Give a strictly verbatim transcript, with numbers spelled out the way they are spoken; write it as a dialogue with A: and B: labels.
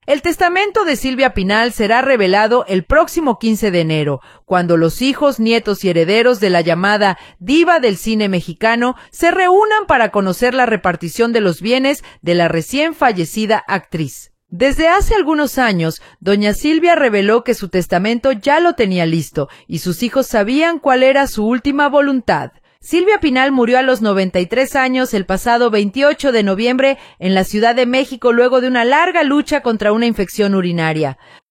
A: El testamento de Silvia Pinal será revelado el próximo quince de enero, cuando los hijos, nietos y herederos de la llamada diva del cine mexicano se reúnan para conocer la repartición de los bienes de la recién fallecida actriz. Desde hace algunos años, doña Silvia reveló que su testamento ya lo tenía listo y sus hijos sabían cuál era su última voluntad. Silvia Pinal murió a los noventa y tres años el pasado veintiocho de noviembre en la Ciudad de México luego de una larga lucha contra una infección urinaria.